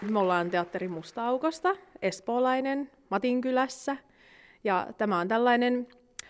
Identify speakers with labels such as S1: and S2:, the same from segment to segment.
S1: Me ollaan teatteri Musta-aukosta, espoolainen Matinkylässä. Ja tämä on tällainen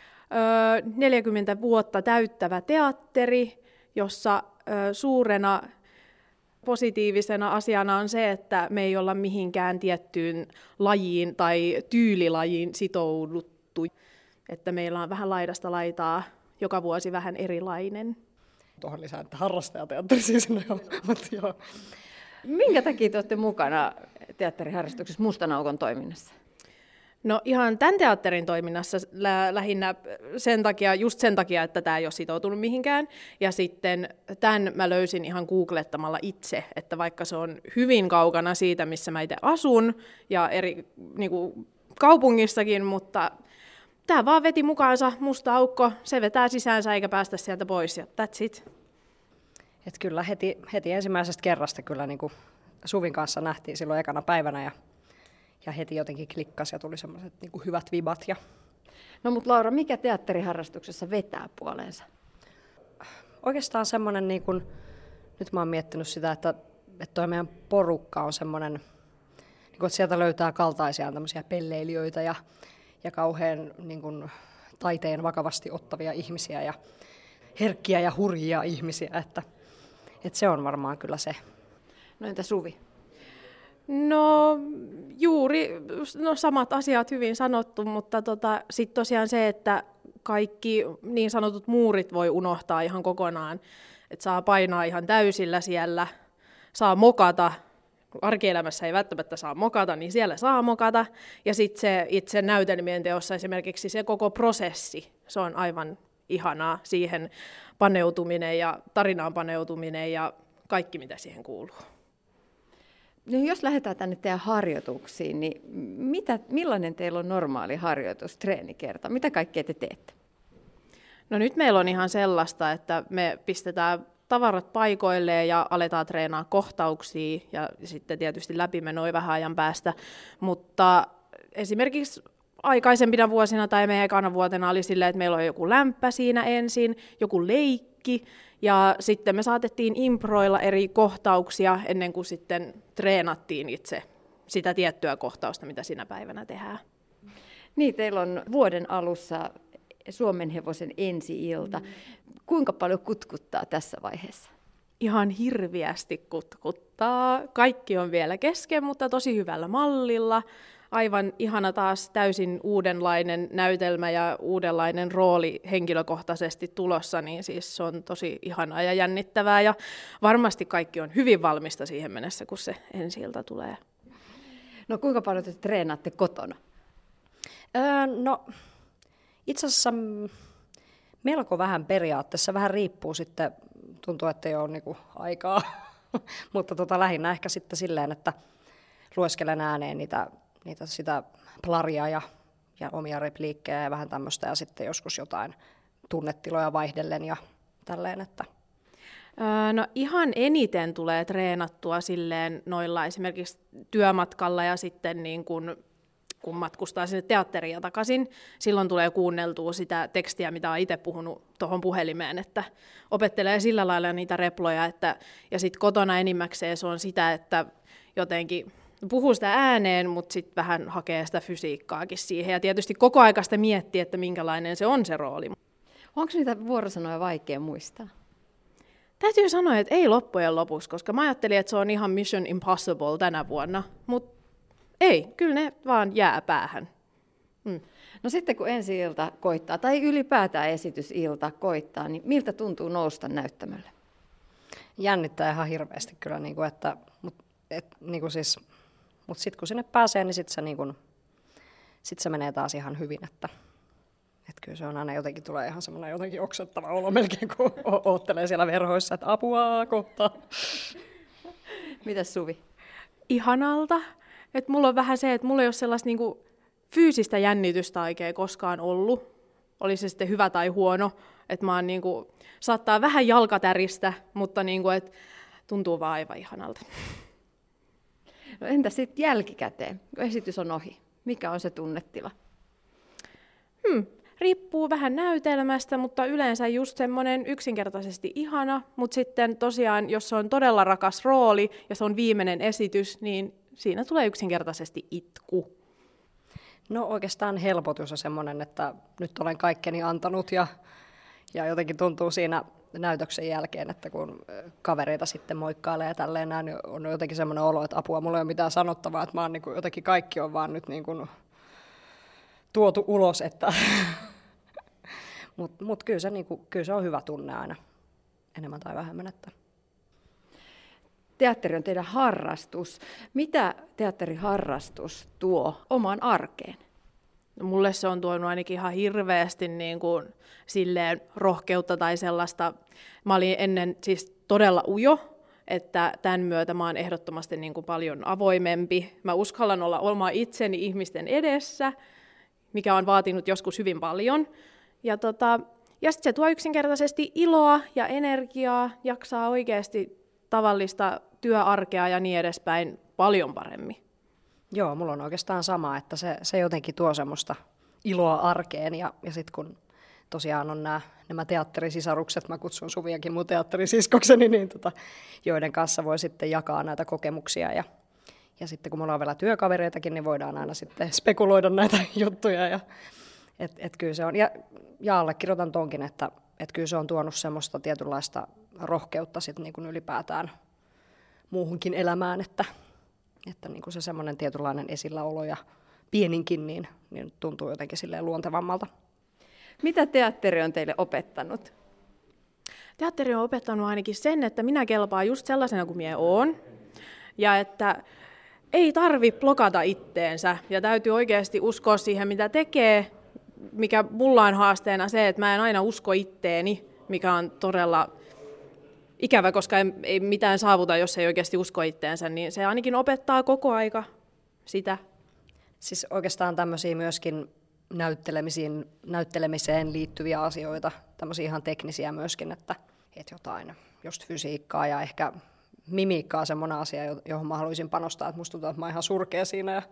S1: 40 vuotta täyttävä teatteri, jossa suurena positiivisena asiana on se, että me ei olla mihinkään tiettyyn lajiin tai tyylilajiin sitouduttu. Että meillä on vähän laidasta laitaa, joka vuosi vähän erilainen.
S2: Tuohon lisää, että harrastajateatteri siis joo.
S3: Minkä takia te olette mukana teatteriharrastuksessa Mustan aukon toiminnassa?
S1: No ihan tämän teatterin toiminnassa lähinnä just sen takia, että tämä ei ole sitoutunut mihinkään. Ja sitten tämän mä löysin ihan googlettamalla itse, että vaikka se on hyvin kaukana siitä, missä mä itse asun ja eri kaupungissakin, mutta tämä vaan veti mukaansa Musta aukko, se vetää sisäänsä eikä päästä sieltä pois ja that's it.
S2: Et kyllä heti ensimmäisestä kerrasta kyllä niin kuin Suvin kanssa nähtiin silloin ekana päivänä ja heti jotenkin klikkasi ja tuli semmoiset niin kuin hyvät vibat.
S3: No mutta Laura, mikä teatteriharrastuksessa vetää puoleensa?
S2: Oikeastaan semmoinen, niin kuin, nyt mä oon miettinyt sitä, että toi meidän porukka on semmoinen, niin kuin, että sieltä löytää kaltaisiaan tämmöisiä pelleilijöitä ja kauhean niin kuin, taiteen vakavasti ottavia ihmisiä ja herkkiä ja hurjia ihmisiä, että se on varmaan kyllä se.
S3: No entä Suvi?
S1: No samat asiat hyvin sanottu, mutta sitten tosiaan se, että kaikki niin sanotut muurit voi unohtaa ihan kokonaan, että saa painaa ihan täysillä siellä, saa mokata, arkielämässä ei välttämättä saa mokata, niin siellä saa mokata, ja sitten se itse näytelmien teossa esimerkiksi se koko prosessi, se on aivan ihanaa, siihen paneutuminen ja tarinaan paneutuminen ja kaikki mitä siihen kuuluu.
S3: No jos lähdetään tänne teidän harjoituksiin, niin millainen teillä on normaali harjoitus, treenikerta? Mitä kaikkea te teette?
S1: No nyt meillä on ihan sellaista, että me pistetään tavarat paikoilleen ja aletaan treenaa kohtauksia ja sitten tietysti läpimenoi vähän ajan päästä, mutta esimerkiksi aikaisempina vuosina tai meidän ekana vuotena oli silleen, että meillä on joku lämpä siinä ensin, joku leikki, ja sitten me saatettiin improilla eri kohtauksia ennen kuin sitten treenattiin itse sitä tiettyä kohtausta, mitä sinä päivänä tehdään.
S3: Niin, teillä on vuoden alussa Suomenhevosen ensi-ilta. Kuinka paljon kutkuttaa tässä vaiheessa?
S1: Ihan hirviästi kutkuttaa. Kaikki on vielä kesken, mutta tosi hyvällä mallilla. Aivan ihana taas täysin uudenlainen näytelmä ja uudenlainen rooli henkilökohtaisesti tulossa, niin siis se on tosi ihanaa ja jännittävää ja varmasti kaikki on hyvin valmista siihen mennessä, kun se ensi-ilta tulee.
S3: No kuinka paljon te treenaatte kotona?
S2: No itse asiassa melko vähän periaatteessa, vähän riippuu sitten, tuntuu, että ei ole niinku aikaa, mutta lähinnä ehkä sitten silleen, että lueskelen ääneen sitä plaria ja omia repliikkejä ja vähän tämmöistä ja sitten joskus jotain tunnetiloja vaihdellen ja tälleen, että.
S1: No ihan eniten tulee treenattua silleen noilla esimerkiksi työmatkalla ja sitten niin kun matkustaa sinne teatteriin ja takaisin, silloin tulee kuunneltua sitä tekstiä, mitä olen itse puhunut tuohon puhelimeen, että opettelee sillä lailla niitä reploja, ja sitten kotona enimmäkseen se on sitä, että jotenkin puhuu sitä ääneen, mutta sitten vähän hakee sitä fysiikkaakin siihen, ja tietysti koko aika sitä miettii, että minkälainen se on se rooli.
S3: Onko niitä vuorosanoja vaikea muistaa?
S1: Täytyy sanoa, että ei loppujen lopuksi, koska mä ajattelin, että se on ihan Mission Impossible tänä vuonna, mutta ei, kyllä ne vaan jää päähän.
S3: No sitten kun ensi-ilta koittaa, tai ylipäätään esitysilta koittaa, niin miltä tuntuu nousta näyttämölle?
S2: Jännittää ihan hirveästi kyllä, mutta sitten kun sinne pääsee, niin sit se menee taas ihan hyvin, että kyllä se on aina jotenkin tulee ihan semmoinen jotenkin oksettava olo melkein, kun oottelee siellä verhoissa, että apua kohta.
S3: Mitäs Suvi?
S1: Ihanalta. Et mulla on vähän se, että mulla ei ole sellaista niinku fyysistä jännitystä oikein koskaan ollut. Oli se sitten hyvä tai huono. Että mä oon saattaa vähän jalkatäristä, mutta et tuntuu vaan aivan ihanalta.
S3: No entä sitten jälkikäteen, kun esitys on ohi? Mikä on se tunnetila?
S1: Riippuu vähän näytelmästä, mutta yleensä just semmoinen yksinkertaisesti ihana, mutta sitten tosiaan, jos se on todella rakas rooli ja se on viimeinen esitys, niin siinä tulee yksinkertaisesti itku.
S2: No oikeastaan helpotus on semmoinen, että nyt olen kaikkeni antanut ja jotenkin tuntuu siinä näytöksen jälkeen, että kun kavereita sitten moikkailee ja tälleen näin, niin on jotenkin semmoinen olo, että apua, mulla ei ole mitään sanottavaa, että mä oon niin kuin, jotenkin kaikki on vaan nyt niin kuin tuotu ulos, että mut kyllä, kyllä se on hyvä tunne aina, enemmän tai vähemmän. Että.
S3: Teatteri on teidän harrastus. Mitä teatteriharrastus tuo omaan arkeen?
S1: No, mulle se on tuonut ainakin ihan hirveästi niin kuin, silleen, rohkeutta tai sellaista. Mä olin ennen siis todella ujo, että tämän myötä mä oon ehdottomasti niin kuin, paljon avoimempi. Mä uskallan olla oma itseni ihmisten edessä, mikä on vaatinut joskus hyvin paljon. Ja sitten se tuo yksinkertaisesti iloa ja energiaa, jaksaa oikeasti tavallista työarkea ja niin edespäin paljon paremmin.
S2: Joo, mulla on oikeastaan sama, että se jotenkin tuo semmoista iloa arkeen ja sitten kun tosiaan on nämä teatterisisarukset, mä kutsun Suviakin mun teatterisiskokseni, niin joiden kanssa voi sitten jakaa näitä kokemuksia ja sitten kun mulla on vielä työkavereitakin, niin voidaan aina sitten spekuloida näitä juttuja ja et kyllä se on, ja allekirjoitan tonkin, että kyllä se on tuonut semmoista tietynlaista rohkeutta sitten niin kuin ylipäätään muuhunkin elämään, että niin kuin se semmoinen tietynlainen esilläolo ja pieninkin, niin tuntuu jotenkin silleen luontevammalta.
S3: Mitä teatteri on teille opettanut?
S1: Teatteri on opettanut ainakin sen, että minä kelpaan just sellaisena kuin minä oon. Ja että ei tarvi blokata itteensä ja täytyy oikeasti uskoa siihen, mitä tekee. Mikä mulla on haasteena se, että mä en aina usko itteeni, mikä on todella ikävä, koska ei mitään saavuta, jos ei oikeasti usko itteensä, niin se ainakin opettaa koko aika sitä.
S2: Siis oikeastaan tämmöisiä myöskin näyttelemiseen liittyviä asioita, tämmöisiä ihan teknisiä myöskin, että jotain, just fysiikkaa ja ehkä mimiikkaa on semmoinen asia, johon mä haluaisin panostaa, että musta tuntuu, että mä oon ihan surkea siinä. Ja,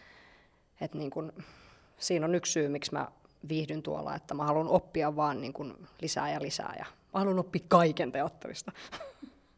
S2: että niin kun, siinä on yksi syy, miksi mä viihdyn tuolla, että mä haluan oppia vaan niin kun lisää ja lisää ja mä haluan oppia kaiken teatterista.